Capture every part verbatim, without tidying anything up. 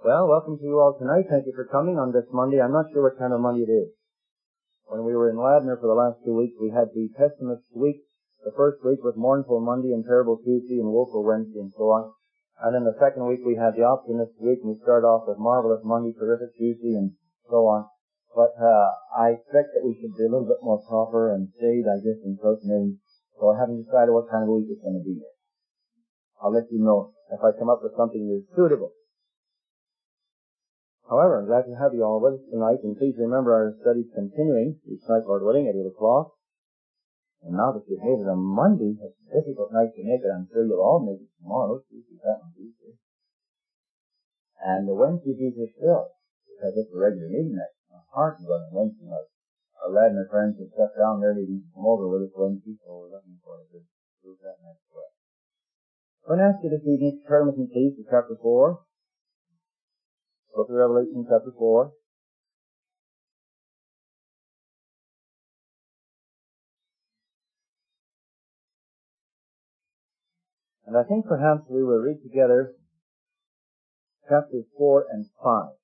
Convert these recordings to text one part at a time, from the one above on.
Well, welcome to you all tonight. Thank you for coming on this Monday. I'm not sure what kind of Monday it is. When we were in Ladner for the last two weeks, we had the Pessimist week. The first week was Mournful Monday and Terrible Tuesday and Woeful Wednesday and so on. And then the second week we had the Optimist week, and we started off with Marvelous Monday, Terrific Tuesday, and so on. But uh I expect that we should be a little bit more proper and say, digest, and close names. So I haven't decided what kind of week it's going to be. I'll let you know if I come up with something that's suitable. However, I'm glad to have you all with us tonight, and please remember our study's continuing each night, Lord willing, at eight o'clock. And now that you've made it a Monday, it's a difficult night to make it. I'm sure you'll all make it tomorrow, Tuesday, that and Tuesday. And the Wednesday fees are still, because it's a regular meeting night. My heart is on Wednesday night. Our Ladner friends have shut down their meetings to come over with us Wednesday, so we're looking for a good group that night as well. I'm going to ask you this evening to turn with me, please, to chapter four. Book of Revelation, chapter four. And I think perhaps we will read together chapters four and five.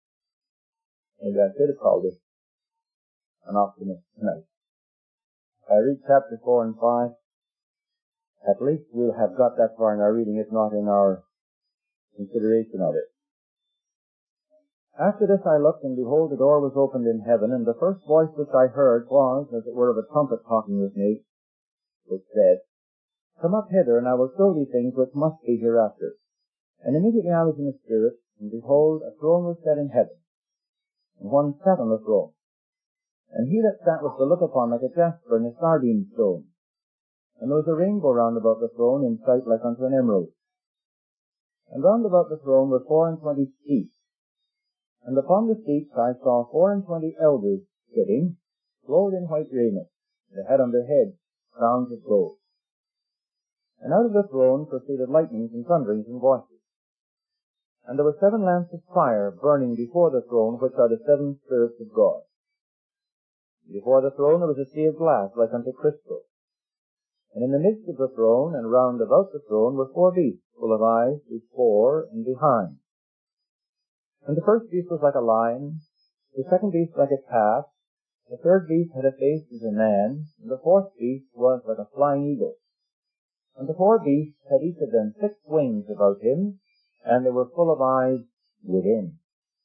Maybe I should have called it an optimist tonight. If I read chapter four and five, at least we'll have got that far in our reading, if not in our consideration of it. After this I looked, and behold, the door was opened in heaven, and the first voice which I heard was, as it were, of a trumpet talking with me, which said, Come up hither, and I will show thee things which must be hereafter. And immediately I was in the Spirit, and behold, a throne was set in heaven, and one sat on the throne. And he that sat was to look upon like a jasper and a sardine stone. And there was a rainbow round about the throne, in sight like unto an emerald. And round about the throne were four and twenty seats. And upon the seats I saw four and twenty elders sitting, clothed in white raiment, they had on their heads crowns of gold. And out of the throne proceeded lightnings and thunderings and voices. And there were seven lamps of fire burning before the throne, which are the seven spirits of God. Before the throne there was a sea of glass like unto crystal. And in the midst of the throne and round about the throne were four beasts, full of eyes before and behind. And the first beast was like a lion, the second beast like a calf, the third beast had a face as a man, and the fourth beast was like a flying eagle. And the four beasts had each of them six wings about him, and they were full of eyes within.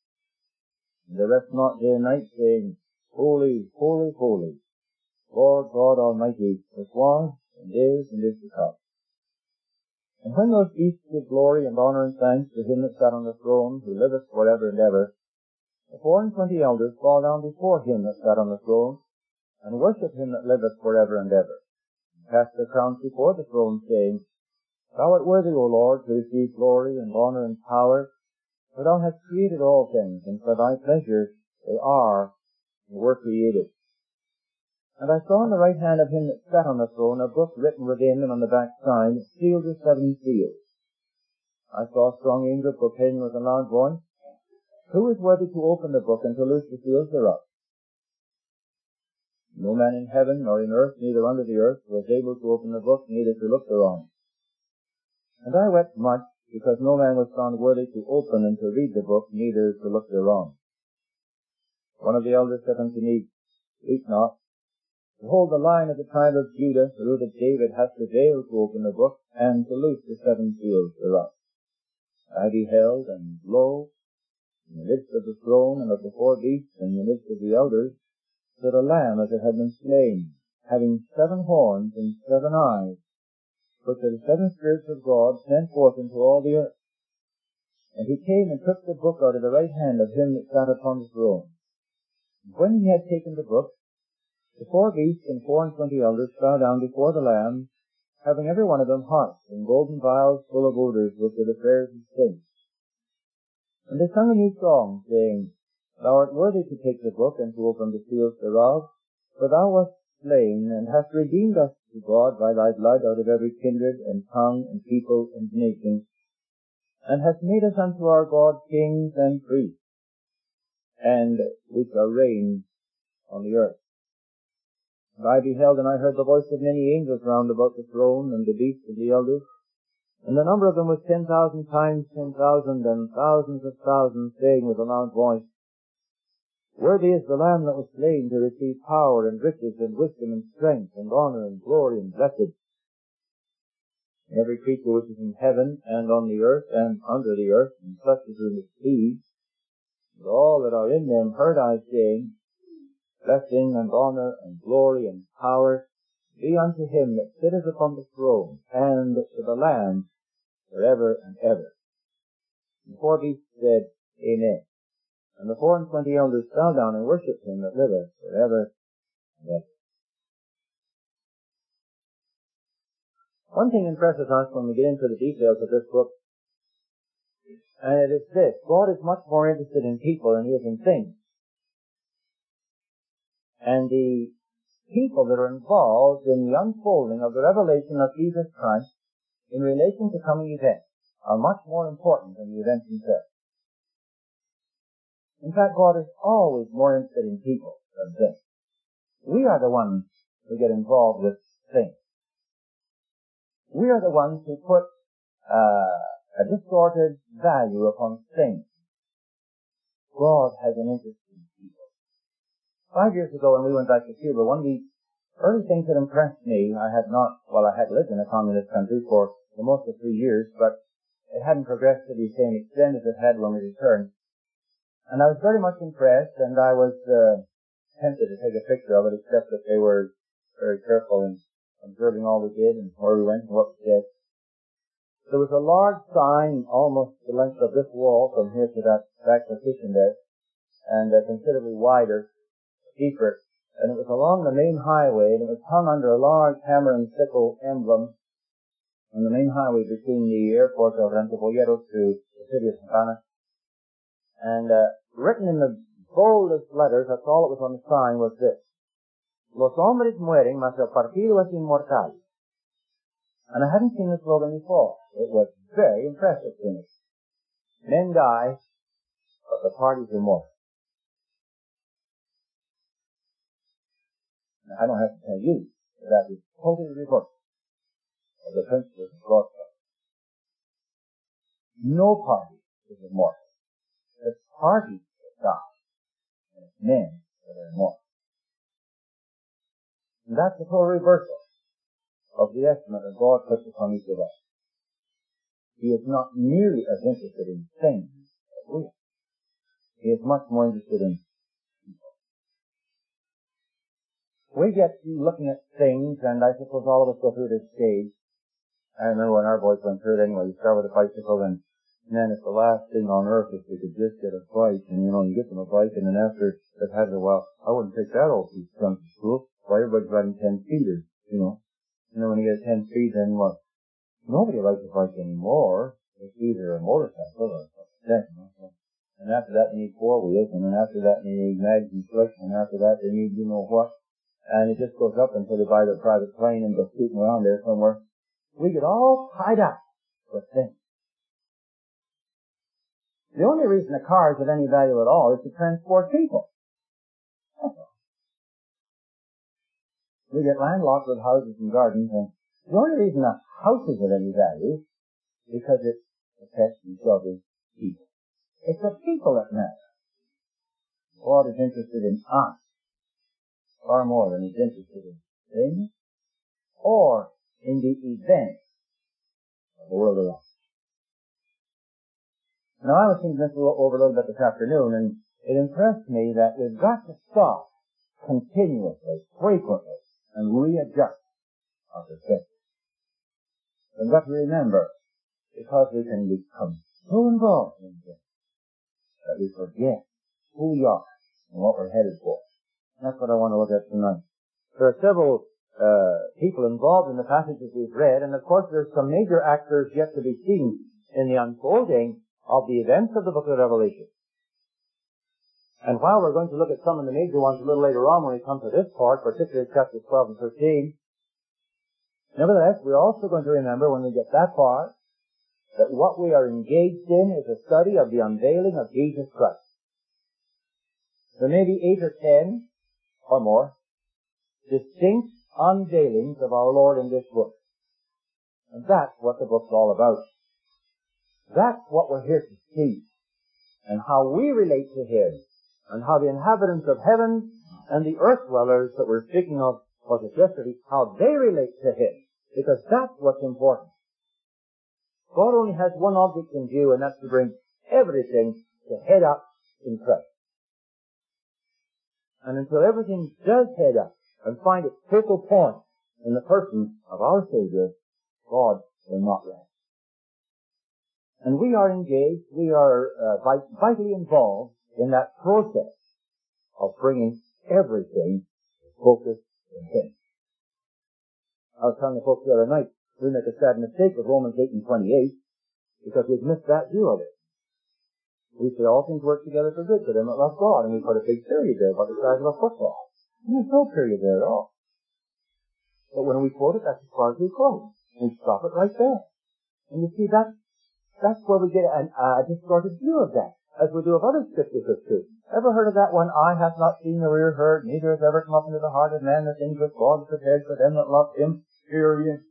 And they rest not day and night, saying, Holy, holy, holy, Lord God Almighty, which was, and is, and is to come. And when those beasts give glory and honour and thanks to him that sat on the throne, who liveth for ever and ever, the four and twenty elders fall down before him that sat on the throne, and worship him that liveth for ever and ever, and cast their crowns before the throne, saying, Thou art worthy, O Lord, to receive glory and honour and power, for thou hast created all things, and for thy pleasure they are and were created. And I saw in the right hand of him that sat on the throne a book written within and on the back side, sealed with seven seals. I saw a strong angel proclaiming with a loud voice, Who is worthy to open the book and to loose the seals thereof? No man in heaven nor in earth, neither under the earth, was able to open the book, neither to look thereon. And I wept much, because no man was found worthy to open and to read the book, neither to look thereon. One of the elders said unto me, Weep not. Behold, the Lion of the tribe of Judah, the root of David, hath prevailed to open the book, and to loose the seven seals thereof. I beheld, and lo, in the midst of the throne and of the four beasts, and in the midst of the elders, stood a lamb as it had been slain, having seven horns and seven eyes, which are the seven spirits of God sent forth into all the earth. And he came and took the book out of the right hand of him that sat upon the throne. And when he had taken the book, the four beasts and four and twenty elders fell down before the Lamb, having every one of them harps and golden vials full of odours, which are the prayers of saints. And they sung a new song, saying, Thou art worthy to take the book and to open the seals thereof, for thou wast slain, and hast redeemed us to God by thy blood out of every kindred and tongue and people and nation, and hast made us unto our God kings and priests, and we shall reign on the earth. And I beheld, and I heard the voice of many angels round about the throne, and the beasts and the elders. And the number of them was ten thousand times ten thousand, and thousands of thousands, saying with a loud voice, Worthy is the Lamb that was slain to receive power and riches and wisdom and strength and honor and glory and blessing. And every creature which is in heaven and on the earth and under the earth, and such as are in the sea, and all that are in them, heard I saying, Blessing and honor and glory and power be unto him that sitteth upon the throne, and to the Lamb, forever and ever. And the four beasts said, Amen. And the four and twenty elders fell down and worshipped him that liveth forever and ever. One thing impresses us when we get into the details of this book, and it is this: God is much more interested in people than he is in things. And the people that are involved in the unfolding of the revelation of Jesus Christ in relation to coming events are much more important than the events themselves. In fact, God is always more interested in people than things. We are the ones who get involved with things. We are the ones who put uh, a distorted value upon things. God has an interest in people. Five years ago when we went back to Cuba, one of the early things that impressed me, I had not, well, I had lived in a communist country for, for most of three years, but it hadn't progressed to the same extent as it had when we returned. And I was very much impressed, and I was uh, tempted to take a picture of it, except that they were very careful in observing all we did and where we went and what we said. There was a large sign almost the length of this wall from here to that back partition there, and uh, considerably wider, deeper, and it was along the main highway, and it was hung under a large hammer and sickle emblem on the main highway between the airport of Rantoboyeros to the city of Santana. And uh, written in the boldest letters, that's all it was on the sign, was this: Los hombres mueren, mas el partido es inmortal. And I hadn't seen this slogan before. It was very impressive to me. Men die, but the party's immortal. Now, I don't have to tell you that that is totally reversed of the principles of God's love. No party is immortal. It's parties that die, and it's men that are immortal. And that's the total reversal of the estimate that God puts upon each of us. He is not nearly as interested in things as we are. He is much more interested in people. We get to looking at things, and I suppose all of us go through this stage. I remember when our boys went through it anyway. You start with a bicycle, and then it's the last thing on earth if they could just get a bike, and you know, you get them a bike, and then after they've had it a while, I wouldn't take that old piece of junk to school. Why, everybody's riding ten speeders, you know. You know, when you get a ten speed, then what? Nobody likes a bike anymore. It's either a motorcycle or a second. And after that, they need four wheels, and then after that, they need mags and slicks, and after that, they need you know what. And it just goes up until they buy their private plane and go scooting around there somewhere. We get all tied up with things. The only reason a car is of any value at all is to transport people. That's all. We get landlocked with houses and gardens, and the only reason a house is of any value is because it protects and shelters people. It's the people that matter. God is interested in us far more than he's interested in things or in the events of the world around. Now, I was thinking this over a little bit this afternoon, and it impressed me that we've got to stop continuously, frequently, and readjust our perspective. We've got to remember, because we can become so involved in this, that we forget who we are and what we're headed for. And that's what I want to look at tonight. There are several uh, people involved in the passages we've read, and of course there's some major actors yet to be seen in the unfolding of the events of the book of Revelation. And while we're going to look at some of the major ones a little later on when we come to this part, particularly chapters twelve and thirteen, nevertheless, we're also going to remember when we get that far that what we are engaged in is a study of the unveiling of Jesus Christ. There may be eight or ten or more distinct unveilings of our Lord in this book. And And that's what the book's all about. That's what we're here to see. And how we relate to Him. And how the inhabitants of heaven and the earth dwellers that we're speaking of, was it yesterday, how they relate to Him. Because that's what's important. God only has one object in view, and that's to bring everything to head up in Christ. And until everything does head up and find its focal point in the person of our Savior, God will not rest. And we are engaged, we are uh, vitally involved in that process of bringing everything to focus in Him. I was telling the folks the other night, we make a sad mistake with Romans eight and twenty-eight, because we've missed that view of it. We say all things work together for good for them that love God, and we put a big period there about the size of a football. And there's no period there at all. But when we quote it, that's as far as we quote. We stop it right there. And you see, that, that's where we get a uh, distorted view of that, as we do of other scriptures of truth. Ever heard of that one, eye hath not seen nor ear heard, neither has ever come up into the heart of man the things which God has prepared for them that love Him, period.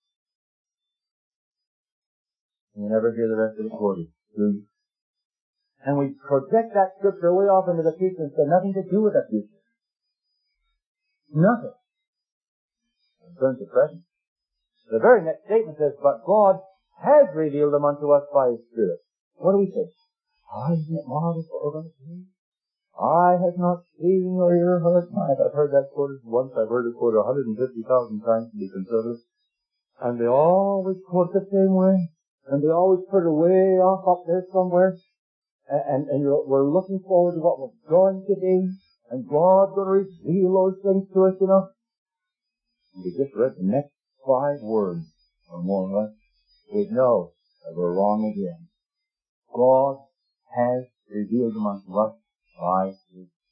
And you never hear the rest of the quoted, do you? And we project that scripture way off into the future and say nothing to do with the future. Nothing. In terms of present. The very next statement says, but God has revealed them unto us by His Spirit. What do we say? Oh, isn't it marvelous what we're going to see? Eye has not seen or ear heard. I've heard that quoted once. I've heard it quoted one hundred fifty thousand times to be conservative. And they always quote the same way. And they always put it way off up there somewhere. And, and, and you're, we're looking forward to what we're going to be. And God's going to reveal those things to us, you know. And we just read the next five words, or more or less. We know that we're wrong again. God has revealed them unto us by His Spirit.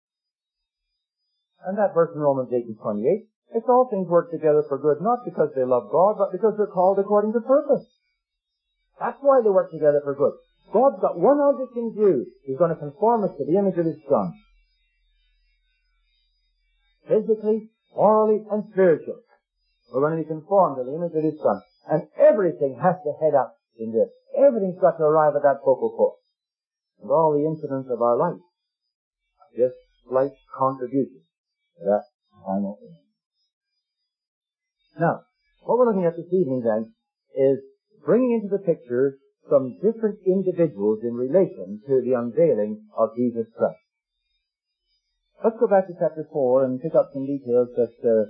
And that verse in Romans eight and twenty-eight, it's all things work together for good, not because they love God, but because they're called according to purpose. That's why they work together for good. God's got one object in view. He's going to conform us to the image of His Son. Physically, morally, and spiritually. We're going to be conformed to the image of His Son. And everything has to head up in this. Everything's got to arrive at that focal point. And all the incidents of our life are just slight contributions to that final end. Now, what we're looking at this evening then is bringing into the picture some different individuals in relation to the unveiling of Jesus Christ. Let's go back to chapter four and pick up some details that uh,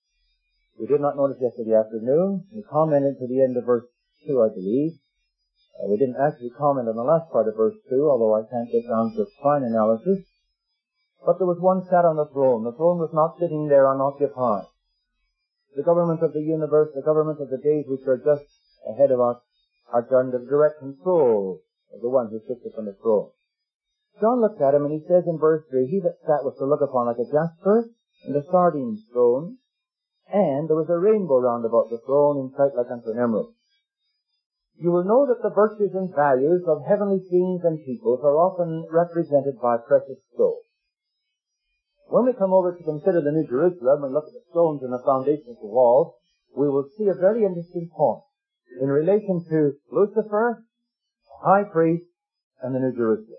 we did not notice yesterday afternoon. We commented to the end of verse two, I believe. Uh, we didn't actually comment on the last part of verse two, although I can't get down to a fine analysis. But there was one sat on the throne. The throne was not sitting there unoccupied. The government of the universe, the government of the days which are just ahead of us, are under the direct control of the one who sits upon the throne. John looked at him and he says in verse three, he that sat was to look upon like a jasper and a sardine stone, and there was a rainbow round about the throne in sight like unto an emerald. You will know that the virtues and values of heavenly scenes and peoples are often represented by precious stones. When we come over to consider the New Jerusalem and look at the stones and the foundations of the walls, we will see a very interesting point in relation to Lucifer, the high priest, and the New Jerusalem.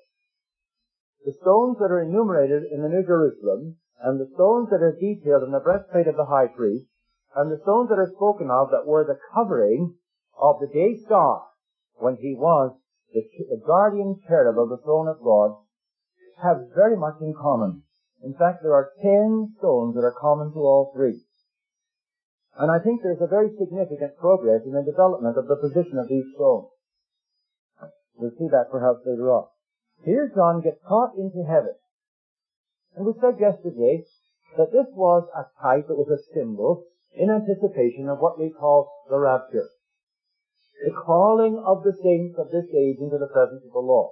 The stones that are enumerated in the New Jerusalem, and the stones that are detailed in the breastplate of the high priest, and the stones that are spoken of that were the covering of the day star when he was the, the guardian cherub of the throne of God, have very much in common. In fact, there are ten stones that are common to all three. And I think there's a very significant progress in the development of the position of these stones. We'll see that perhaps later on. Here John gets caught into heaven. And we said yesterday that this was a type, it was a symbol, in anticipation of what we call the rapture. The calling of the saints of this age into the presence of the Lord.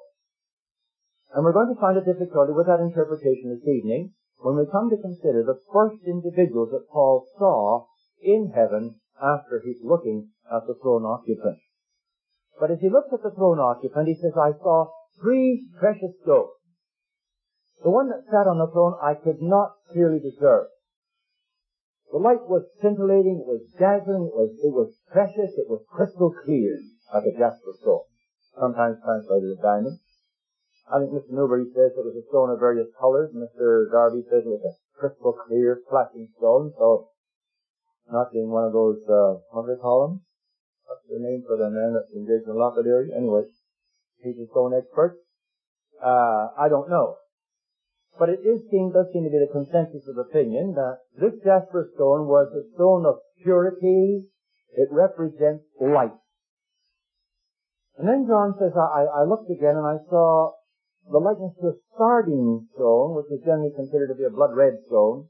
And we're going to find a difficulty with that interpretation this evening when we come to consider the first individuals that Paul saw in heaven after he's looking at the throne occupant. But as he looks at the throne occupant, he says, I saw three precious stones. The one that sat on the throne I could not clearly discern. The light was scintillating, it was dazzling, it was, it was precious, it was crystal clear, like a jasper stone. Sometimes translated as diamond. I think Mister Newbury says it was a stone of various colors. Mister Darby says it was a crystal clear, flashing stone. So, not being one of those, uh, what do they call them? What's the name for the man that's engaged in lapidary? Anyway, he's a stone expert. Uh, I don't know. But it is seem, does seem to be the consensus of opinion that this jasper stone was a stone of purity. It represents light. And then John says, I, I looked again and I saw the likeness to a sardine stone, which is generally considered to be a blood red stone.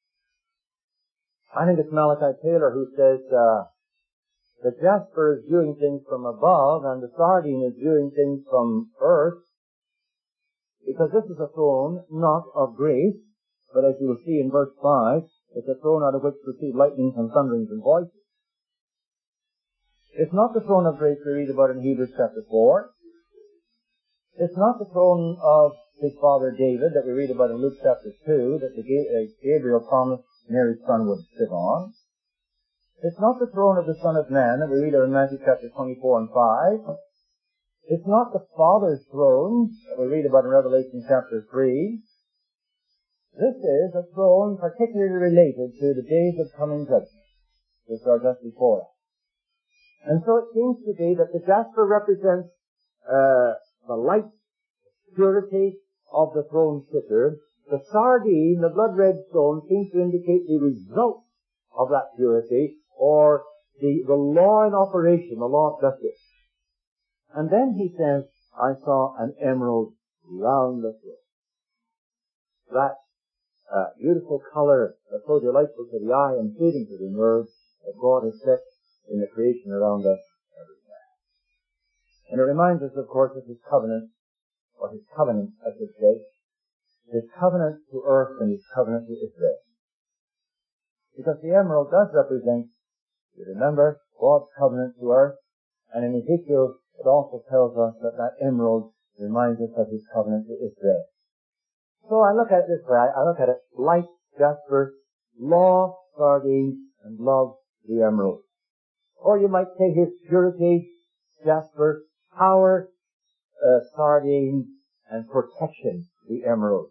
I think it's Malachi Taylor who says, uh, the jasper is viewing things from above and the sardine is viewing things from earth. Because this is a throne not of grace, but as you will see in verse five, it's a throne out of which proceed lightnings and thunderings and voices. It's not the throne of grace we read about in Hebrews chapter four. It's not the throne of his father David that we read about in Luke chapter two, that the Gabriel promised Mary's son would sit on. It's not the throne of the Son of Man that we read of in Matthew chapter twenty-four and five. It's not the Father's throne that we read about in Revelation chapter three. This is a throne particularly related to the days of coming judgment, which are just before us. And so it seems to be that the jasper represents uh, the light, purity of the throne sitter. The sardine, the blood red stone, seems to indicate the result of that purity, or the, the law in operation, the law of justice. And then he says, I saw an emerald round the throne. That uh, beautiful color that's so delightful to the eye and pleasing to the nerves that God has set in the creation around us everywhere. And it reminds us, of course, of his covenant, or his covenant, I should say, his covenant to earth and his covenant to Israel. Because the emerald does represent, you remember, God's covenant to earth, and in Ezekiel it also tells us that that emerald reminds us of his covenant to Israel. So I look at it this way. I look at it light, jasper, law, sardine, and love, the emerald. Or you might say his purity, jasper, power, uh, sardine, and protection, the emerald.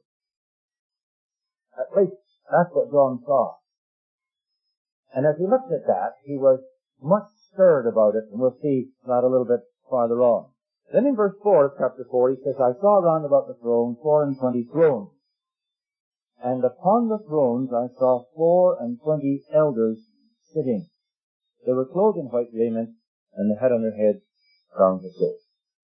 At least that's what John saw. And as he looked at that, he was much stirred about it, and we'll see that a little bit farther on. Then in verse four of chapter four, he says, I saw round about the throne four and twenty thrones. And upon the thrones I saw four and twenty elders sitting. They were clothed in white raiment, and they had on their heads crowns of gold.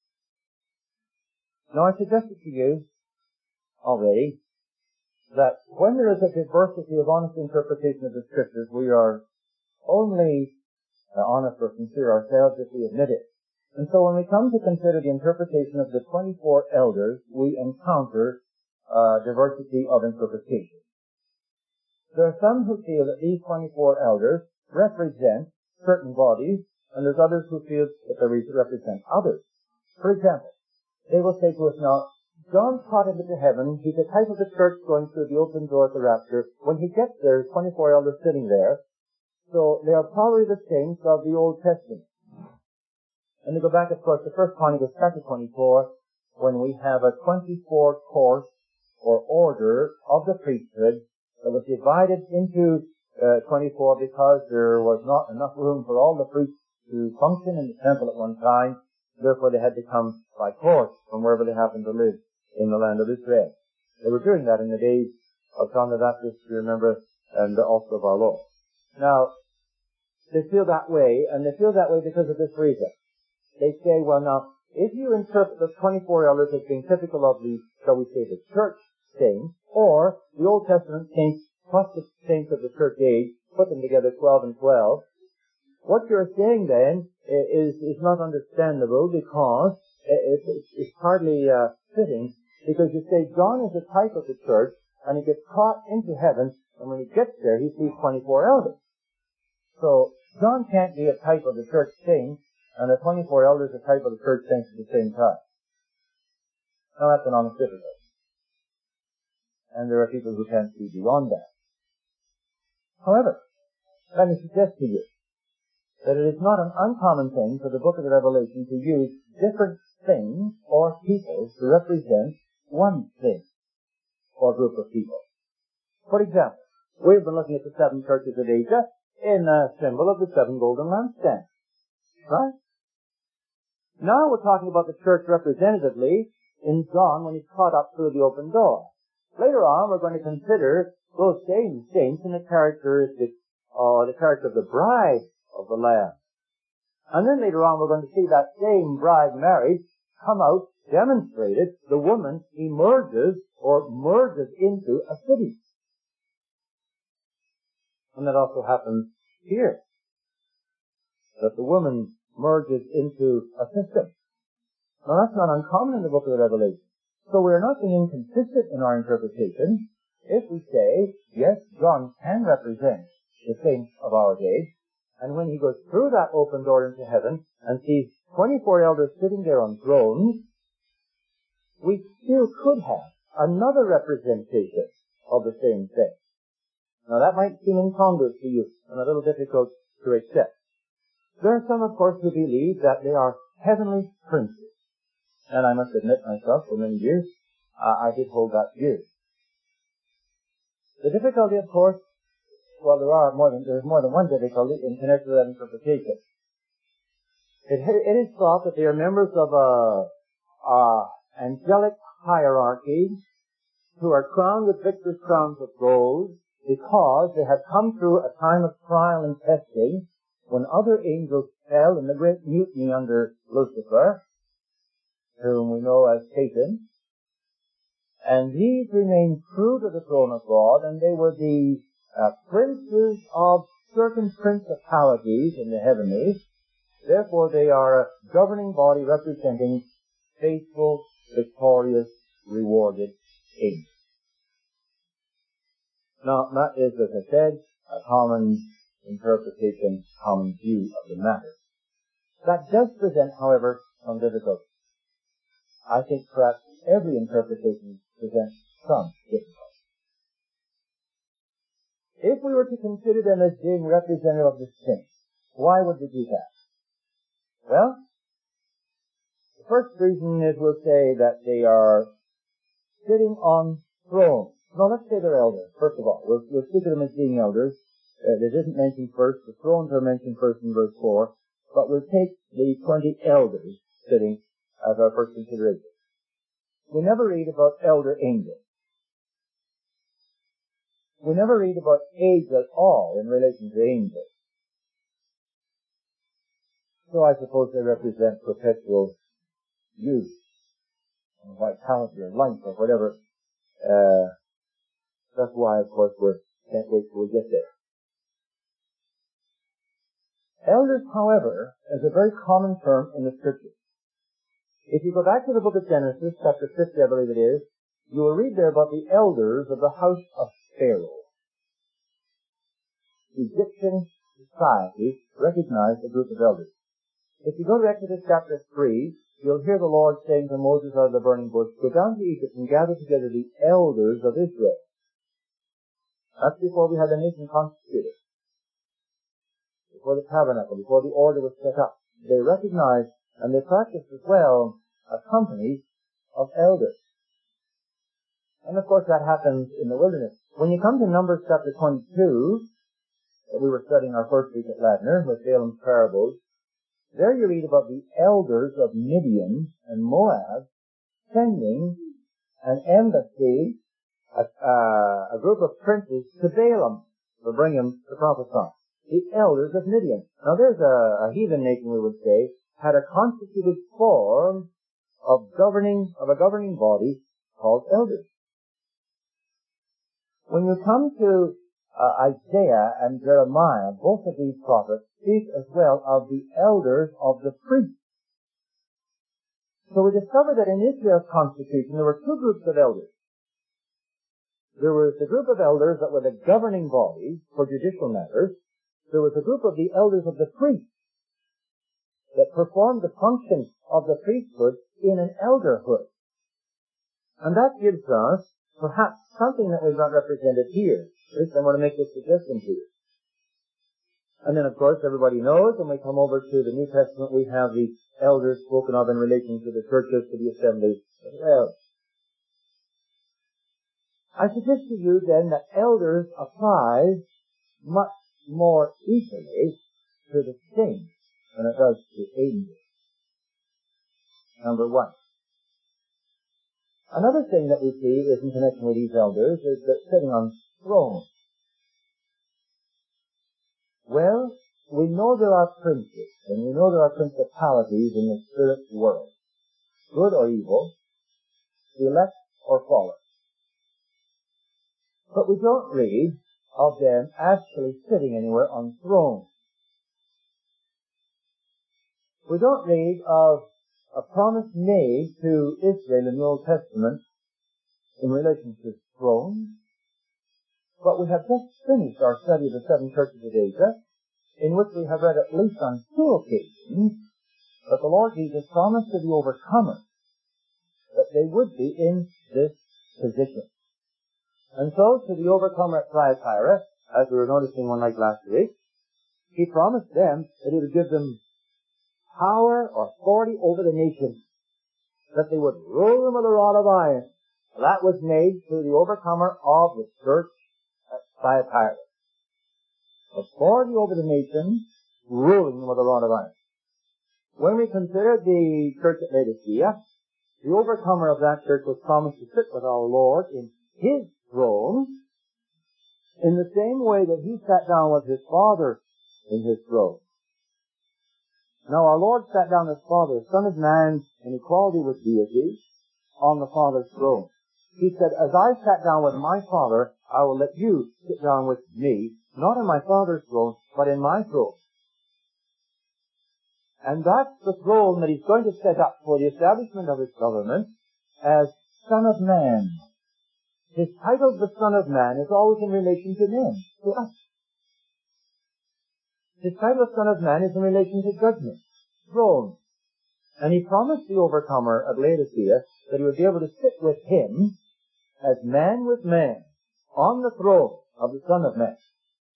Now I suggested to you already that when there is a diversity of honest interpretation of the Scriptures, we are only uh, honest or sincere ourselves if we admit it. And so when we come to consider the interpretation of the twenty-four elders, we encounter uh, diversity of interpretation. There are some who feel that these twenty-four elders represent certain bodies, and there's others who feel that they represent others. For example, they will say to us now, John's caught into heaven, he's a type of the church going through the open door of the rapture. When he gets there, there's twenty-four elders sitting there, so they are probably the saints of the Old Testament. And we go back, of course, to First Chronicles chapter twenty-four, when we have a twenty-four course or order of the priesthood that was divided into uh, twenty-four because there was not enough room for all the priests to function in the temple at one time. Therefore, they had to come by course from wherever they happened to live in the land of Israel. They were doing that in the days of John the Baptist, you remember, and also of our Lord. Now, they feel that way, and they feel that way because of this reason. They say, well now, if you interpret the twenty-four elders as being typical of the, shall we say, the church saints, or the Old Testament saints plus the saints of the church age, put them together, twelve and twelve, what you're saying then is, is not understandable because it's, it's hardly uh, fitting, because you say John is a type of the church, and he gets caught into heaven, and when he gets there, he sees twenty-four elders. So, John can't be a type of the church saints, and the twenty-four elders are a type of the church saints at the same time. Now that's an honest difficulty. And there are people who can't see beyond that. However, let me suggest to you that it is not an uncommon thing for the book of the Revelation to use different things or people to represent one thing or group of people. For example, we've been looking at the seven churches of Asia in a symbol of the seven golden lampstands. Right? Now we're talking about the church representatively in John when he's caught up through the open door. Later on, we're going to consider those same saints in the characteristic, or the character of the bride of the Lamb. And then later on, we're going to see that same bride marriage come out, demonstrated. The woman emerges or merges into a city. And that also happens here, that the woman merges into a system. Now that's not uncommon in the book of the Revelation. So we're not being inconsistent in our interpretation if we say, yes, John can represent the saints of our day, and when he goes through that open door into heaven and sees twenty-four elders sitting there on thrones, we still could have another representation of the same thing. Now that might seem incongruous to you and a little difficult to accept. There are some, of course, who believe that they are heavenly princes. And I must admit myself, for many years, uh, I did hold that view. The difficulty, of course, well, there are more than, there's more than one difficulty in connection with that interpretation. It, it is thought that they are members of a, a angelic hierarchy who are crowned with victor's crowns of gold because they have come through a time of trial and testing when other angels fell in the great mutiny under Lucifer, whom we know as Satan, and these remained true to the throne of God, and they were the uh, princes of certain principalities in the heavenlies. Therefore, they are a governing body representing faithful, victorious, rewarded angels. Now, that is, as I said, a common interpretation, common view of the matter. That does present, however, some difficulty. I think perhaps every interpretation presents some difficulty. If we were to consider them as being representative of the saints, why would we do that? Well, the first reason is we'll say that they are sitting on thrones. No, let's say they're elders, first of all. We'll, we'll speak of them as being elders. Uh, it isn't mentioned first. The thrones are mentioned first in verse four. But we'll take the twenty elders sitting as our first consideration. We never read about elder angels. We never read about age at all in relation to angels. So I suppose they represent perpetual youth, or vitality, or life, or whatever. Uh, that's why, of course, we can't wait till we get there. Elders, however, is a very common term in the Scriptures. If you go back to the book of Genesis, chapter fifty, I believe it is, you will read there about the elders of the house of Pharaoh. Egyptian society recognized a group of elders. If you go to Exodus chapter three, you'll hear the Lord saying to Moses out of the burning bush, go down to Egypt and gather together the elders of Israel. That's before we had the nation constituted. Before the tabernacle, before the order was set up. They recognized, and they practiced as well, a company of elders. And of course that happens in the wilderness. When you come to Numbers chapter twenty-two, we were studying our first week at Ladner with Balaam's parables, there you read about the elders of Midian and Moab sending an embassy, a, uh, a group of princes to Balaam to bring him to prophesy. The elders of Midian. Now there's a, a heathen nation, we would say, had a constituted form of governing, of a governing body called elders. When you come to uh, Isaiah and Jeremiah, both of these prophets speak as well of the elders of the priests. So we discover that in Israel's constitution there were two groups of elders. There was the group of elders that were the governing body for judicial matters. There was a group of the elders of the priests that performed the function of the priesthood in an elderhood. And that gives us perhaps something that was not represented here. At least I want to make this suggestion to you. And then, of course, everybody knows, when we come over to the New Testament, we have the elders spoken of in relation to the churches, to the assembly as well. I suggest to you, then, that elders apply much more easily to the saints than it does to angels. Number one. Another thing that we see is in connection with these elders is that sitting on thrones. Well, we know there are princes, and we know there are principalities in the spirit world, good or evil, elect or fallen. But we don't read of them actually sitting anywhere on thrones. We don't read of a promise made to Israel in the Old Testament in relation to thrones, but we have just finished our study of the seven churches of Asia, in which we have read at least on two occasions that the Lord Jesus promised to the overcomers that they would be in this position. And so, to the overcomer at Thyatira, as we were noticing one night last week, he promised them that he would give them power or authority over the nations, that they would rule them with a rod of iron. That was made to the overcomer of the church at Thyatira. Authority over the nations, ruling them with a rod of iron. When we consider the church at Laodicea, the overcomer of that church was promised to sit with our Lord in his throne, in the same way that he sat down with his Father in his throne. Now our Lord sat down as Father, Son of Man, in equality with deity, on the Father's throne. He said, as I sat down with my Father, I will let you sit down with me, not in my Father's throne, but in my throne. And that's the throne that he's going to set up for the establishment of his government as Son of Man. His title, the Son of Man, is always in relation to men, to us. His title of Son of Man is in relation to judgment, throne. And he promised the overcomer at Laodicea that he would be able to sit with him as man with man on the throne of the Son of Man.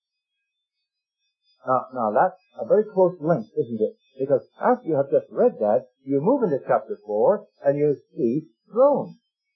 Now, now that's a very close link, isn't it? Because after you have just read that, you move into chapter four and you see throne.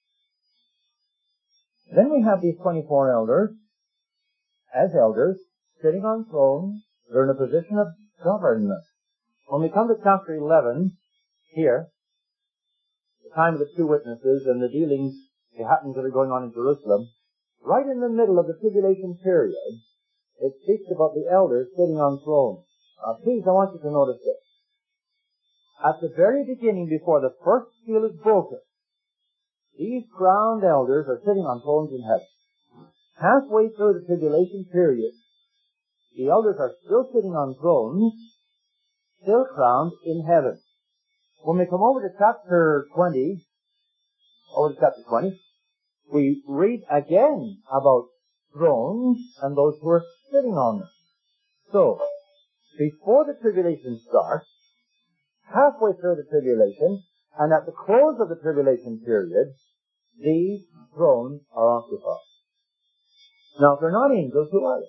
Then we have these twenty-four elders, as elders, sitting on thrones. They're in a position of government. When we come to chapter eleven, here, the time of the two witnesses and the dealings, the happenings that are going on in Jerusalem, right in the middle of the tribulation period, it speaks about the elders sitting on thrones. Now, please, I want you to notice this. At the very beginning, before the first seal is broken, these crowned elders are sitting on thrones in heaven. Halfway through the tribulation period, the elders are still sitting on thrones, still crowned in heaven. When we come over to chapter twenty, over to chapter twenty, we read again about thrones and those who are sitting on them. So, before the tribulation starts, halfway through the tribulation, and at the close of the tribulation period, these thrones are occupied. Now, if they're not angels, who are they?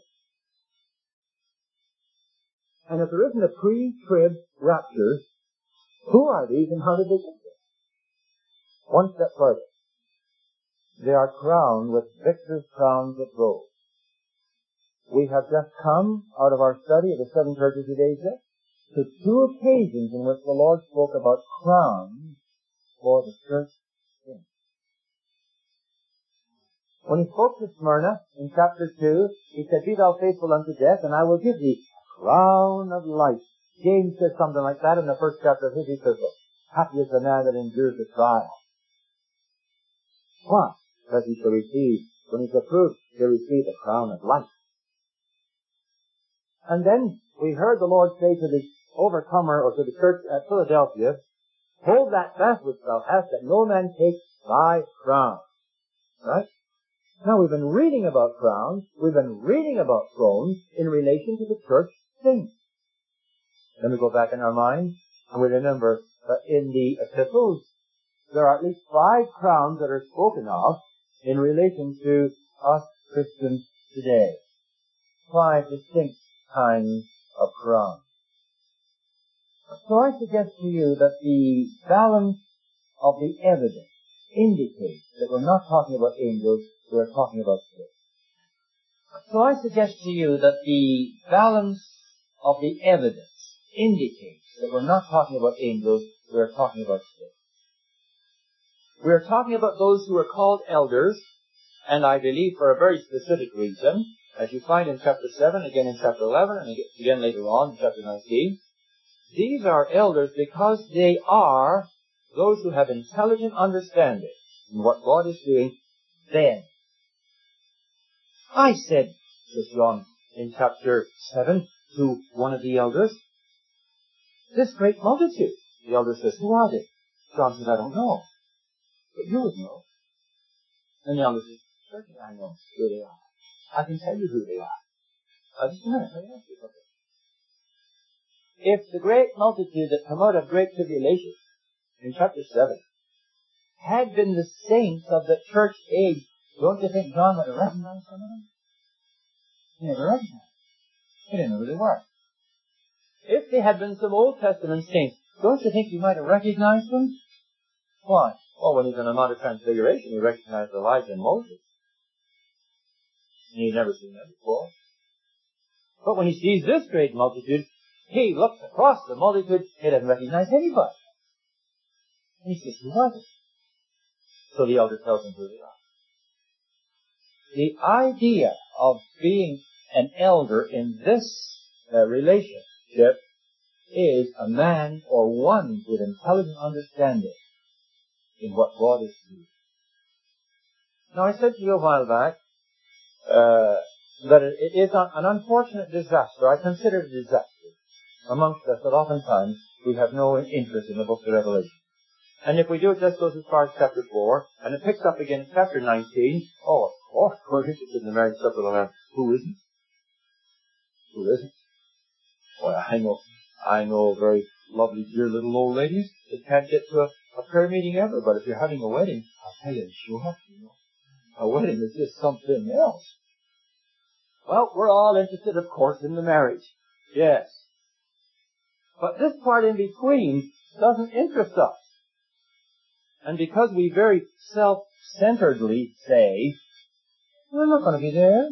And if there isn't a pre-trib rapture, who are these and how did they get there? One step further. They are crowned with victor's crowns of gold. We have just come out of our study of the seven churches of Asia to two occasions in which the Lord spoke about crowns for the church. When he spoke to Smyrna in chapter two, he said, be thou faithful unto death, and I will give thee a crown of life. James says something like that in the first chapter of his epistle. Happy is the man that endures the trial. Why? Because he shall receive, when he's approved, he'll receive a crown of life. And then we heard the Lord say to the overcomer, or to the church at Philadelphia, hold that fast which thou hast, that no man take thy crown. Right? Now we've been reading about crowns, we've been reading about thrones in relation to the church saints. Then we go back in our minds, and we remember that in the epistles, there are at least five crowns that are spoken of in relation to us Christians today. Five distinct kinds of crowns. So I suggest to you that the balance of the evidence indicates that we're not talking about angels, we're talking about spirits. So I suggest to you that the balance of the evidence indicates that we're not talking about angels, we're talking about spirits. We're talking about those who are called elders, and I believe for a very specific reason, as you find in chapter seven, again in chapter eleven, and again later on in chapter nineteen. These are elders because they are those who have intelligent understanding in what God is doing then. I said, says John in chapter seven, to one of the elders, this great multitude. The elder says, who are they? John says, I don't know. But you would know. And the elder says, certainly I know who they are. I can tell you who they are. Uh, just a minute, let me ask you something. If the great multitude that come out of great tribulation in chapter seven had been the saints of the church age, don't you think John would have recognized some of them? He never recognized them. He didn't know who they were. If they had been some Old Testament saints, don't you think he might have recognized them? Why? Well, when he's in the Mount of Transfiguration, he recognized Elijah and Moses. And he'd never seen them before. But when he sees this great multitude, he looks across the multitude, he doesn't recognize anybody. And he says, who are they? So the elder tells him who they are. The idea of being an elder in this uh, relationship is a man or one with intelligent understanding in what God is doing. Now I said to you a while back uh, that it, it is an unfortunate disaster. I consider it a disaster amongst us that oftentimes we have no interest in the book of Revelation. And if we do, it just goes as far as chapter four, and it picks up again in chapter nineteen. Oh, of course, we're interested in the marriage supper of the Lamb. Who isn't? Who isn't? Well, I know, I know very lovely, dear little old ladies that can't get to a, a prayer meeting ever, but if you're having a wedding, I'll tell you, show up, you know. A wedding is just something else. Well, we're all interested, of course, in the marriage. Yes. But this part in between doesn't interest us. And because we very self-centeredly say, we're not going to be there.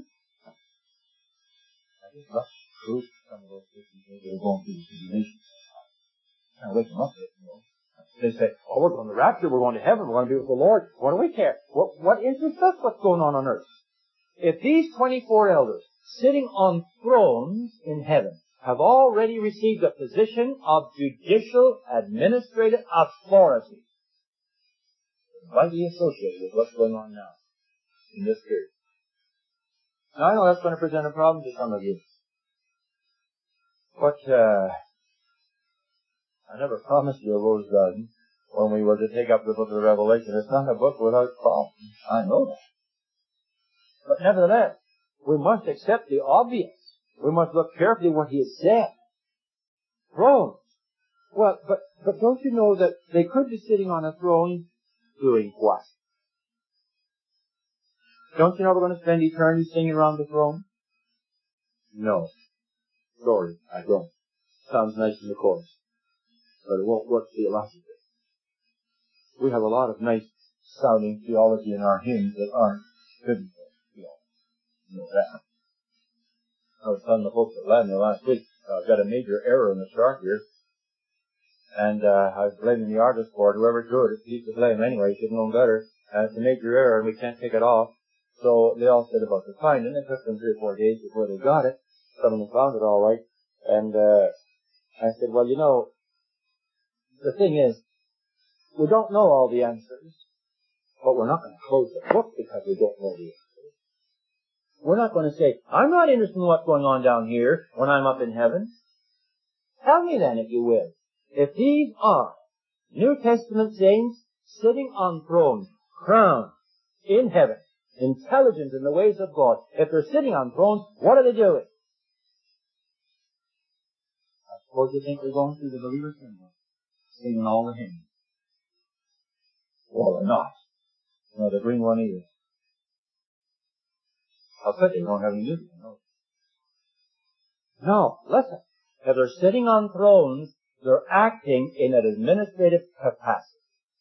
I think that's true. Some of those Christians think they're going through the tribulation. Kind of wake them up a bit, you know. They say, oh, we're going to rapture, we're going to heaven, we're going to be with the Lord. What do we care? What, what interests us what's going on on earth? If these twenty-four elders sitting on thrones in heaven have already received a position of judicial administrative authority, vitally associated with what's going on now in this period. Now I know that's going to present a problem to some of you. But uh, I never promised you a rose garden when we were to take up the book of the Revelation. It's not a book without problems. I know that. But nevertheless, we must accept the obvious. We must look carefully at what he has said. Thrones. Well, but, but don't you know that they could be sitting on a throne doing what? Don't you know we're going to spend eternity singing around the throne? No. Sorry, I don't. Sounds nice in the chorus, but it won't work theologically. We have a lot of nice sounding theology in our hymns that aren't biblical. You know, you know that. I was telling the folks at Ladner last week, I uh, got a major error in the chart here, and uh, I was blaming the artist for it. Whoever drew it, he's to blame anyway. He should know better. And it's a major error, and we can't take it off. So they all said about the find, and it took them three or four days before they got it. Some of them found it all right. And uh, I said, well, you know, the thing is, we don't know all the answers, but we're not going to close the book because we don't know the answers. We're not going to say, I'm not interested in what's going on down here when I'm up in heaven. Tell me then, if you will, if these are New Testament saints sitting on thrones, crowned in heaven, intelligent in the ways of God, if they're sitting on thrones, what are they doing? I suppose you think they're going through the believer's symbol, singing all the hymns. Well, they're not. No, the green one either. I'll bet they don't have any music. No. No, listen. If they're sitting on thrones, they're acting in an administrative capacity.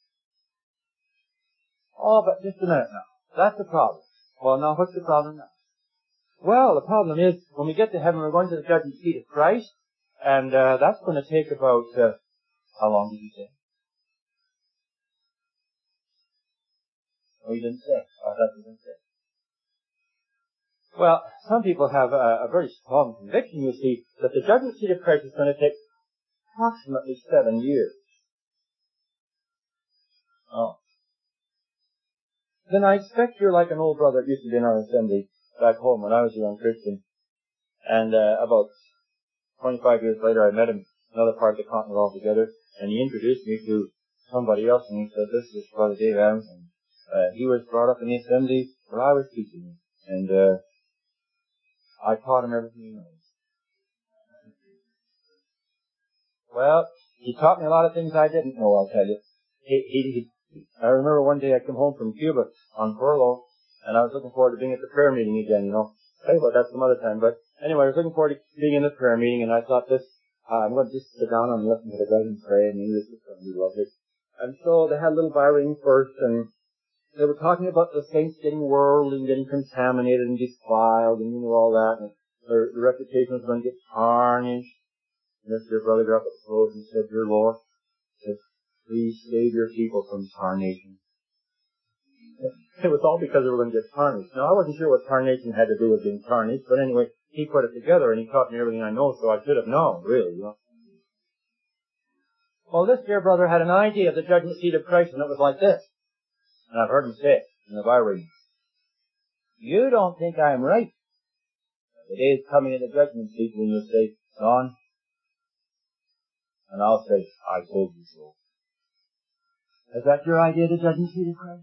Oh, but just a minute now. That's the problem. Well, now, what's the problem now? Well, the problem is, when we get to heaven, we're going to the judgment seat of Christ, and uh, that's going to take about, uh, how long did you say? Oh, you didn't say. Oh, that you didn't say. Well, some people have a, a very strong conviction, you see, that the judgment seat of Christ is going to take approximately seven years. Oh. Then I expect you're like an old brother that used to be in our assembly back home when I was a young Christian. And uh, about twenty-five years later, I met him in another part of the continent altogether, and he introduced me to somebody else, and he said, this is Brother Dave Adams, and uh, he was brought up in the assembly where I was teaching, and uh, I taught him everything he knows. Well, he taught me a lot of things I didn't know, I'll tell you. He, he, he, I remember one day I came home from Cuba on furlough, and I was looking forward to being at the prayer meeting again, you know. I'll tell you about that some other time, but anyway, I was looking forward to being in the prayer meeting, and I thought this, uh, I'm going to just sit down and listen to the guys and pray, and this is going to be lovely. And so they had a little Bible reading first, and they were talking about the saints getting worldly and getting contaminated and defiled, and you know all that, and their, their reputation was going to get tarnished. And this dear brother got up at the close and said, Dear Lord, said, please save your people from tarnation. It was all because they were going to get tarnished. Now, I wasn't sure what tarnation had to do with being tarnished, but anyway, he put it together and he taught me everything I know, so I should have known, really, you know. Well, this dear brother had an idea of the judgment seat of Christ, and it was like this. And I've heard him say it in the Bible reading. You don't think I'm right. The day is coming in the judgment seat when you'll say, John, and I'll say, I told you so. Is that your idea of the judgment seat of Christ?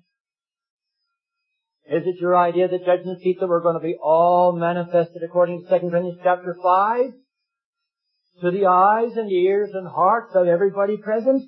Is it your idea of the judgment seat that we're going to be all manifested according to Second Corinthians chapter five? To the eyes and ears and hearts of everybody present?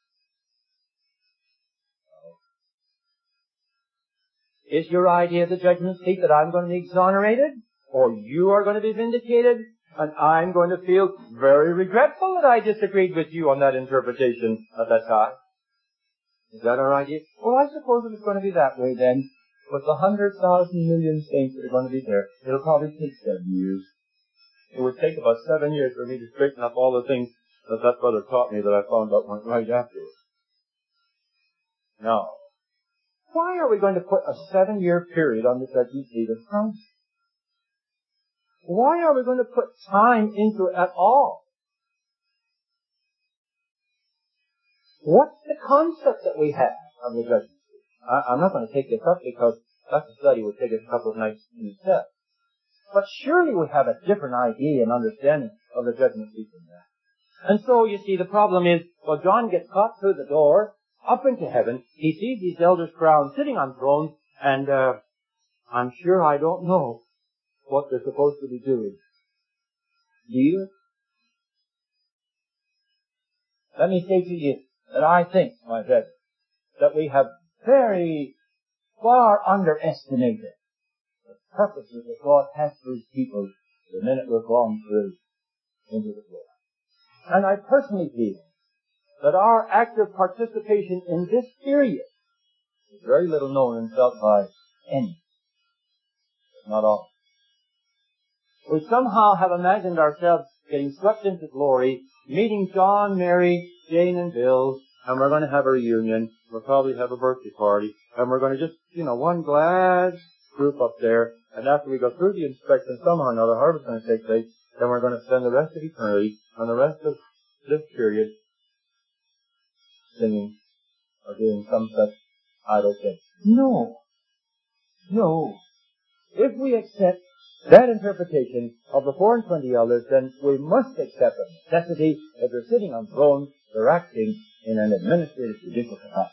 Is your idea of the judgment seat that I'm going to be exonerated? Or you are going to be vindicated? And I'm going to feel very regretful that I disagreed with you on that interpretation at that time. Is that our idea? Well, I suppose if it's going to be that way then, with the hundred thousand million saints that are going to be there, it'll probably take seven years. It would take about seven years for me to straighten up all the things that that brother taught me that I found out went right afterwards. Now, why are we going to put a seven-year period on the judgment seat of Christ? Why are we going to put time into it at all? What's the concept that we have of the judgment seat? I, I'm not going to take this up because that's a study will take us a couple of nights in itself. But surely we have a different idea and understanding of the judgment seat than that. And so, you see, the problem is, well, John gets caught through the door, up into heaven. He sees these elders crowned, sitting on thrones, and uh, I'm sure I don't know what they're supposed to be doing. Do you? Let me say to you that I think, my brethren, that we have very far underestimated the purposes that God has for His people the minute we're gone through into the glory. And I personally feel that our active participation in this period is very little known and felt by any, but not all. We somehow have imagined ourselves getting swept into glory, meeting John, Mary, Jane, and Bill, and we're going to have a reunion. We'll probably have a birthday party, and we're going to just, you know, one glad group up there, and after we go through the inspection, somehow or another, however it's going to take place, then we're going to spend the rest of eternity and the rest of this period singing or doing some such idle thing. No. No. If we accept that interpretation of the four and twenty elders, then we must accept the necessity that they're sitting on thrones, they're acting in an administrative judicial capacity.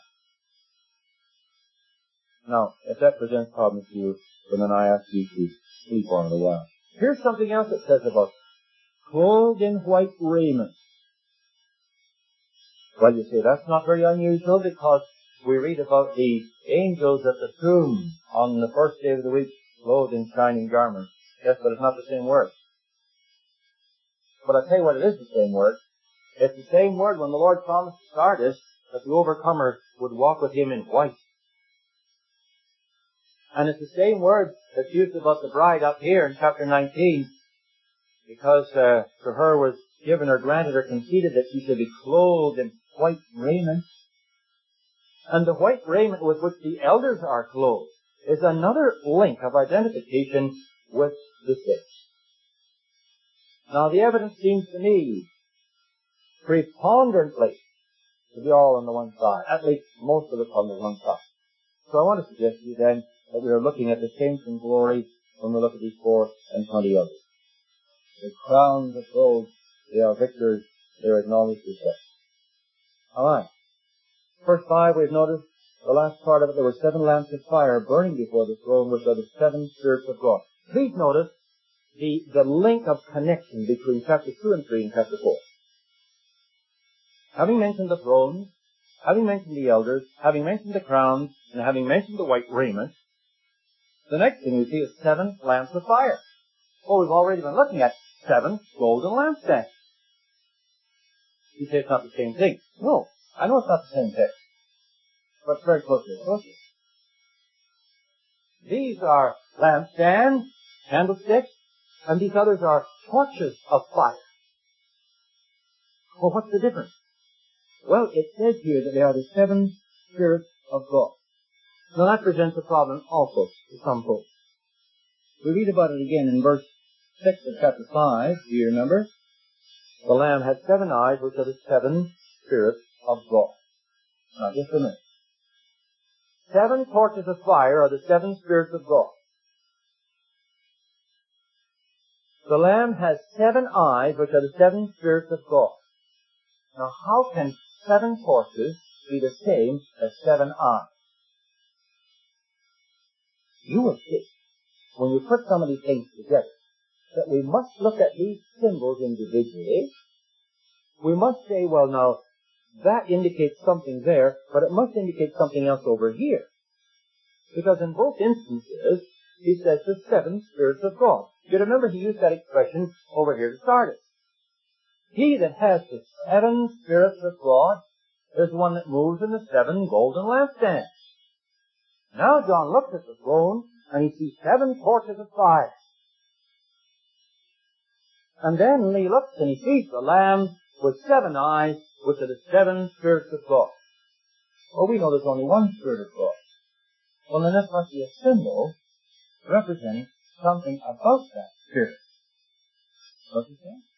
Now, if that presents problems to you, then I ask you to sleep on it a while. Here's something else it says about clothed in white raiment. Well, you say, that's not very unusual because we read about the angels at the tomb on the first day of the week, clothed in shining garments. Yes, but it's not the same word. But I'll tell you what, it is the same word. It's the same word when the Lord promised to Sardis that the overcomer would walk with him in white. And it's the same word that's used about the bride up here in chapter nineteen, because uh, to her was given or granted or conceded that she should be clothed in white raiment. And the white raiment with which the elders are clothed is another link of identification with the saints. Now the evidence seems to me preponderantly to be all on the one side, at least most of it on the one side. So I want to suggest to you then that we are looking at the saints in glory when we look at these four and twenty others. The crowns of gold, they are victors, they are acknowledged as such. Alright. Verse five, we've noticed the last part of it, there were seven lamps of fire burning before the throne, which are the seven spirits of God. Please notice the, the link of connection between chapter two and three and chapter four. Having mentioned the thrones, having mentioned the elders, having mentioned the crowns, and having mentioned the white raiment, the next thing we see is seven lamps of fire. Well, we've already been looking at seven golden lampstands. You say it's not the same thing. No, I know it's not the same thing, but it's very closely associated. These are lampstands, candlesticks, and these others are torches of fire. Well, what's the difference? Well, it says here that they are the seven spirits of God. Now that presents a problem also to some folks. We read about it again in verse six of chapter five, do you remember? The Lamb had seven eyes, which are the seven spirits of God. Now just a minute. Seven torches of fire are the seven spirits of God. The Lamb has seven eyes, which are the seven spirits of God. Now how can seven torches be the same as seven eyes? You will see, when you put some of these things together, that we must look at these symbols individually. We must say, well now, that indicates something there, but it must indicate something else over here. Because in both instances, he says the seven spirits of God. You remember he used that expression over here to Sardis. He that has the seven spirits of God is the one that moves in the seven golden lampstands. Now John looks at the throne and he sees seven torches of fire. And then he looks and he sees the Lamb with seven eyes, which are the seven spirits of God. Well, we know there's only one Spirit of God. Well, then this must be a symbol representing something about that Spirit. Don't you think?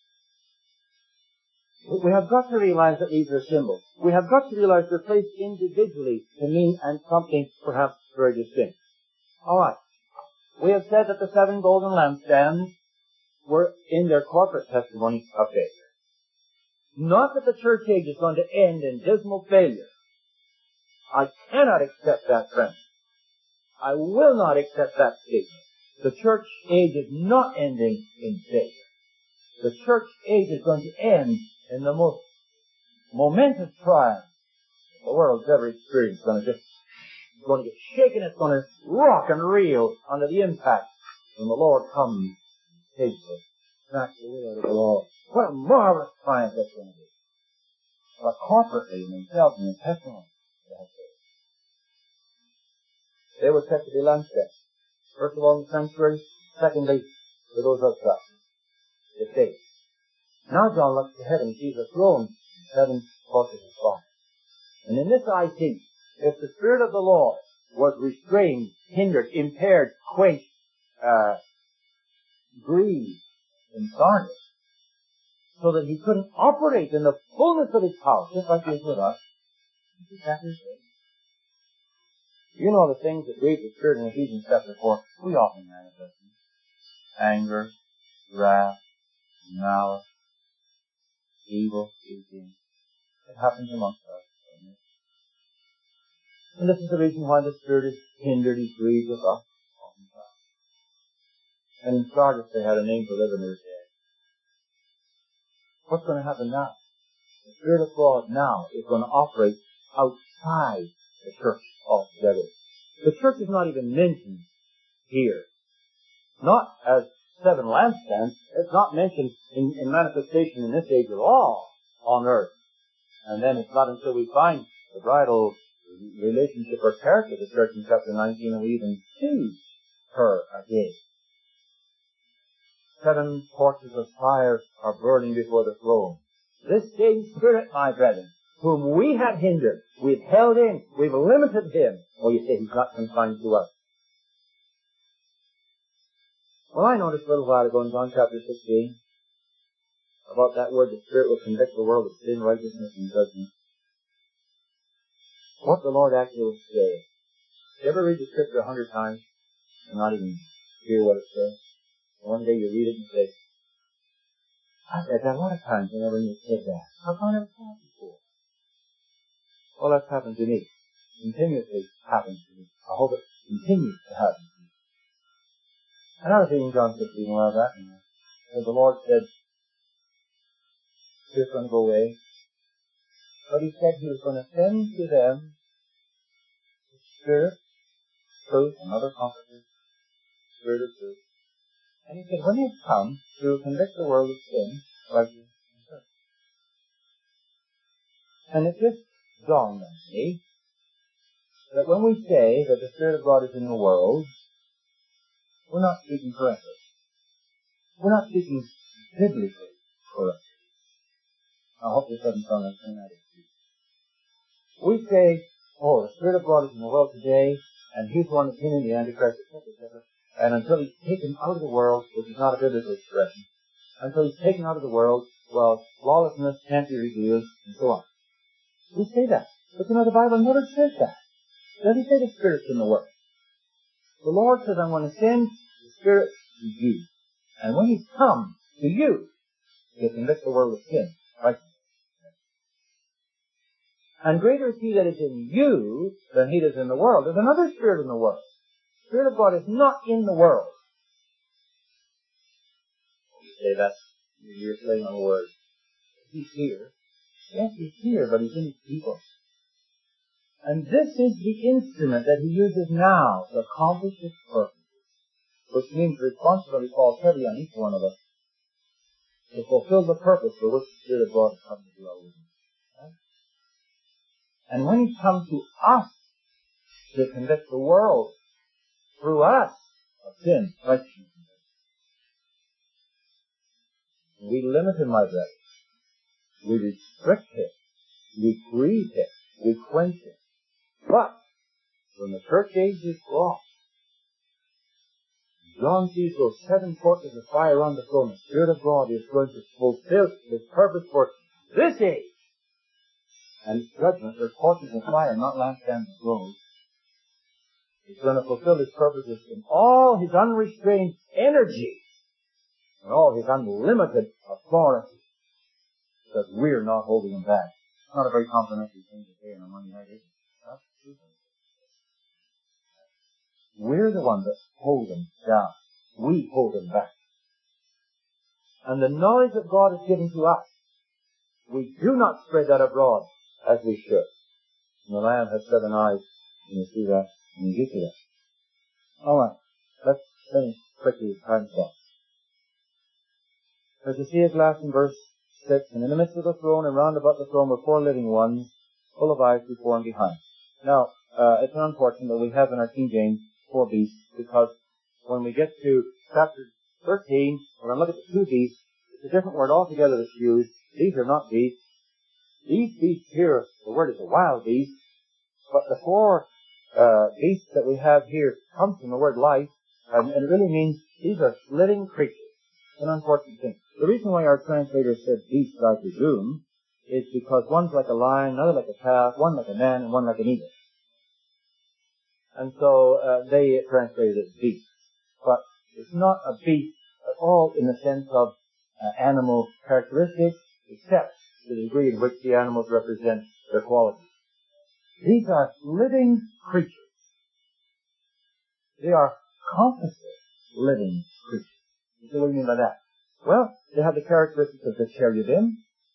We have got to realize that these are symbols. We have got to realize they're placed individually to mean and something perhaps very distinct. Alright. We have said that the seven golden lampstands were in their corporate testimony of failure. Not that the church age is going to end in dismal failure. I cannot accept that premise. I will not accept that statement. The church age is not ending in failure. The church age is going to end in the most momentous triumph the world's ever experienced. It's going to just, it's going to get shaken. It's going to rock and reel under the impact when the Lord comes and takes us, snatch the way out of the law. What a marvelous triumph that's going to be. But corporately in themselves and in testimony, they were set to be lampstands. First of all in the sanctuary, secondly, for those outside. The faith. Now John looks to heaven and sees a throne and seven torches of fire. And in this I think, if the Spirit of the Lord was restrained, hindered, impaired, quenched, uh, grieved in Sardis, so that he couldn't operate in the fullness of his power, just like he is with us, exactly the same. You know the things that grieve the Spirit in Ephesians chapter four, we often manifest them. Anger, wrath, malice, evil, speaking. It happens amongst us. And this is the reason why the Spirit is hindered, he's grieved with us oftentimes. And in Sardis they had a name for living or dead. What's going to happen now? The Spirit of God now is going to operate outside the church altogether. The church is not even mentioned here. Not as seven lampstands, it's not mentioned in, in manifestation in this age at all on earth. And then it's not until we find the bridal relationship or character of the church in chapter nineteen and we even see her again. Seven torches of fire are burning before the throne. This same Spirit, my brethren, whom we have hindered, we've held in, we've limited him. Oh, you say he's not confined to us. Well, I noticed a little while ago in John chapter sixteen about that word, the Spirit will convict the world of sin, righteousness, and judgment. What the Lord actually will say. You ever read the Scripture a hundred times and not even hear what it says? One day you read it and say, I've read that a lot of times and never even said that. How come I never saw it before? Well, that's happened to me. Continuously happens to me. I hope it continues to happen to me. And I was reading John fifteen a while back, and the Lord said, He was going to go away. But He said He was going to send to them the Spirit, truth, and other comforters, Spirit of truth. And He said, when He has come, He will convict the world of sin, righteousness, and judgment. And it just dawned on me that when we say that the Spirit of God is in the world, we're not speaking correctly. We're not speaking biblically correctly. I hope this doesn't sound like fanatic. We say, oh, the Spirit of God is in the world today, and He's the one that's in the Antichrist, et cetera, et cetera. And until He's taken out of the world, which is not a biblical expression, until He's taken out of the world, well, lawlessness can't be revealed, and so on. We say that. But you know, the Bible never says that. It doesn't say the Spirit's in the world. The Lord says, I'm going to send the Spirit to you. And when He's come to you, He'll convict the world of sin. Right? And greater is He that is in you than he that is in the world. There's another Spirit in the world. The Spirit of God is not in the world. You say that, you're playing on words. He's here. Yes, He's here, but He's in His people. And this is the instrument that He uses now to accomplish His purpose, which means the responsibility falls heavy on each one of us to fulfill the purpose for which the Spirit of God has come to dwell with us. Right? And when He comes to us to convict the world through us of sin, righteousness, we limit Him, my brethren. We restrict Him. We grieve Him. We quench Him. But when the church age is brought, John sees those seven torches of fire on the throne. The Spirit of God is going to fulfill His purpose for this age. And judgment, there's torches of fire, not lampstands of gold. He's going to fulfill His purposes in all His unrestrained energy and all His unlimited authority. Because we're not holding Him back. It's not a very complimentary thing to say on a Monday night, is it? That's true. We're the ones that hold Him down. We hold Him back. And the knowledge that God has given to us, we do not spread that abroad as we should. And the Lamb has seven eyes, and you see that, and you get to that. Alright, let's finish quickly with time stop. As you see at last in verse six, and in the midst of the throne and round about the throne were four living ones, full of eyes before and behind. Now, uh, it's unfortunate that we have in our King James four beasts, because when we get to chapter thirteen, we're going to look at the two beasts. It's a different word altogether that's used. These are not beasts. These beasts here, the word is a wild beast, but the four uh, beasts that we have here come from the word life, and, and it really means these are living creatures. It's an unfortunate thing. The reason why our translator said beast, I presume, is because one's like a lion, another like a calf, one like a man, and one like an eagle. And so uh, they translated it as beast. But it's not a beast at all in the sense of uh, animal characteristics, except the degree in which the animals represent their qualities. These are living creatures. They are composite living creatures. You see what I mean by that? Well, they have the characteristics of the cherubim,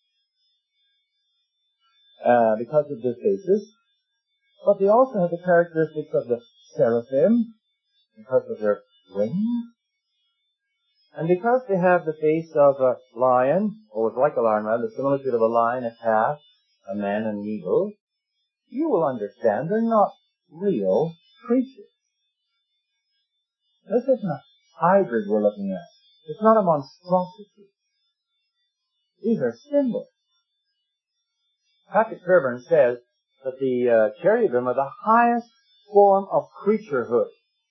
uh, because of their faces, but they also have the characteristics of the seraphim, because of their wings, And because they have the face of a lion, or it's like a lion rather, the similitude of a lion, a calf, a man, and an eagle, you will understand they're not real creatures. This isn't a hybrid we're looking at. It's not a monstrosity. These are symbols. Patrick Fairbairn says that the uh, cherubim are the highest form of creaturehood.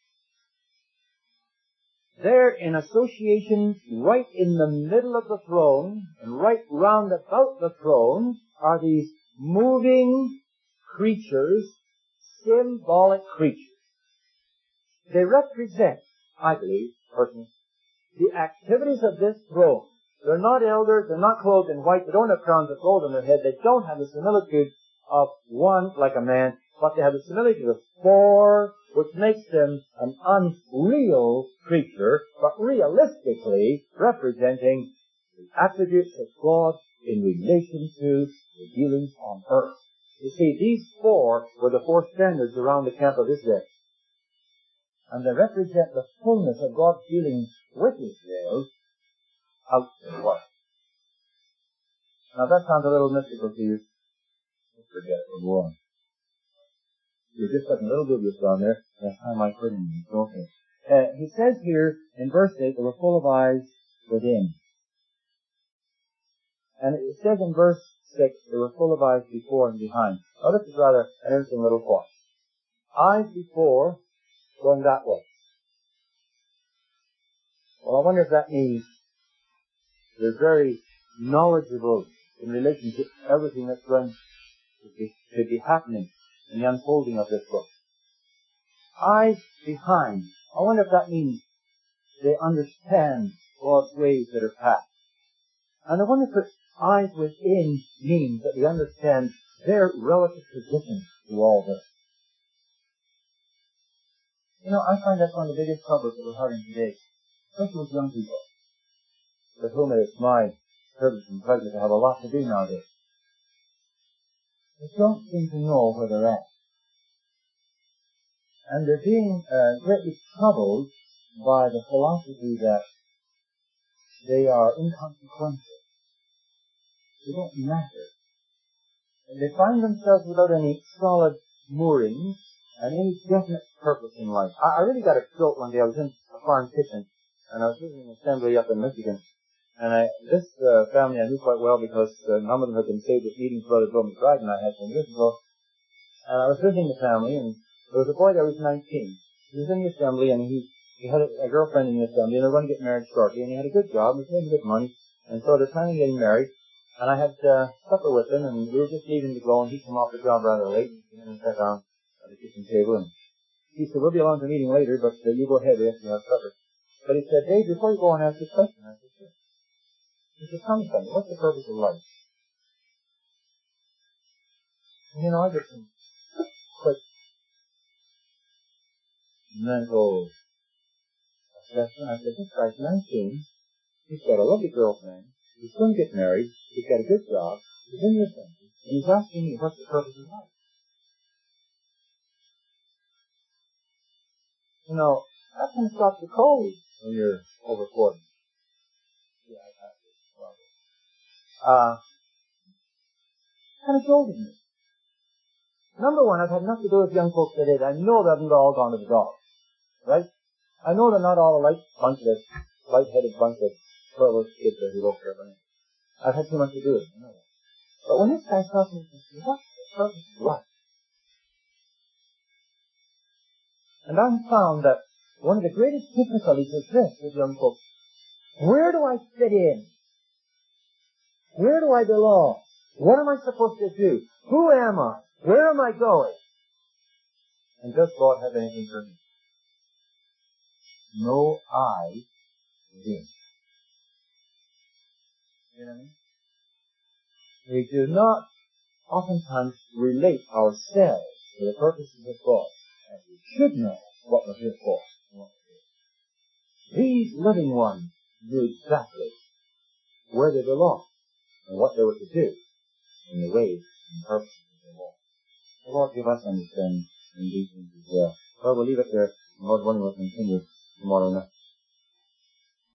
They're in association right in the middle of the throne, and right round about the throne are these moving creatures, symbolic creatures. They represent, I believe, personally, the activities of this throne. They're not elders, they're not clothed in white, they don't have crowns of gold on their head, they don't have the similitude of one like a man, but they have the similitude of four, which makes them an unreal creature, but realistically representing the attributes of God in relation to the dealings on earth. You see, these four were the four standards around the camp of Israel. And they represent the fullness of God's dealings with Israel out in the world. Now that sounds a little mystical to you. Forget it, we'll go on. You're just putting a little dubious on there. That's how my putting it. Okay. Uh, he says here in verse eight, they were full of eyes within. And it says in verse six, they were full of eyes before and behind. Now this is rather an interesting little thought. Eyes before, going that way. Well, I wonder if that means they're very knowledgeable in relation to everything that's going to be, to be happening in the unfolding of this book. Eyes behind. I wonder if that means they understand God's ways that are past. And I wonder if eyes within means that they understand their relative position to all this. You know, I find that's one of the biggest troubles that we're having today, especially with young people, with whom it's my privilege and pleasure to have a lot to do nowadays. They don't seem to know where they're at. And they're being uh, greatly troubled by the philosophy that they are inconsequential. They don't matter. And they find themselves without any solid moorings and any definite purpose in life. I, I really got a jolt one day. I was in a farm kitchen, and I was visiting an assembly up in Michigan. And I, this uh, family I knew quite well because uh, none of them had been saved at meetings Brother Bill McBride and I had some years ago. And I was visiting the family, and there was a boy there who was nineteen. He was in the assembly, and he, he had a, a girlfriend in the assembly, and they were going to get married shortly, and he had a good job, he was making good money, and so they're planning on getting married. And I had uh, supper with him, and we were just leaving to go, and he came off the job rather late, and he came in and sat down at the kitchen table, and he said, we'll be along to the meeting later, but uh, you go ahead, we have to have supper. But he said, Dave, before you go on, ask this question. I said, sure. He said, tell me something, what's the purpose of life? And, you know, I did some quick mental assessment. I said, this guy's nineteen, he's got a lovely girlfriend, he's going to get married, he's got a good job, he's in the assembly, and he's asking me what's the purpose of life. You know, that can stop the cold when you're over forty. Yeah, I have this problem. Uh, kind of jolting me. Number one, I've had nothing to do with young folks today. I know they haven't all gone to the dogs, right? I know they're not all a light bunch of, light-headed bunch of frivolous kids that who look for everything. I've had too much to do with it, I know that. But when this guy's talking to me, what's the purpose of life? And I've found that one of the greatest difficulties is this with young folks. Where do I fit in? Where do I belong? What am I supposed to do? Who am I? Where am I going? And does God have anything for me? No I within. You know what I mean? We do not oftentimes relate ourselves to the purposes of God, and we should know what we're here for. These living ones knew exactly where they belonged and what they were to do in the ways and purposes of the Lord. The Lord give us understanding in these things as well. Well, we'll leave it there. Lord willing, we'll continue tomorrow night.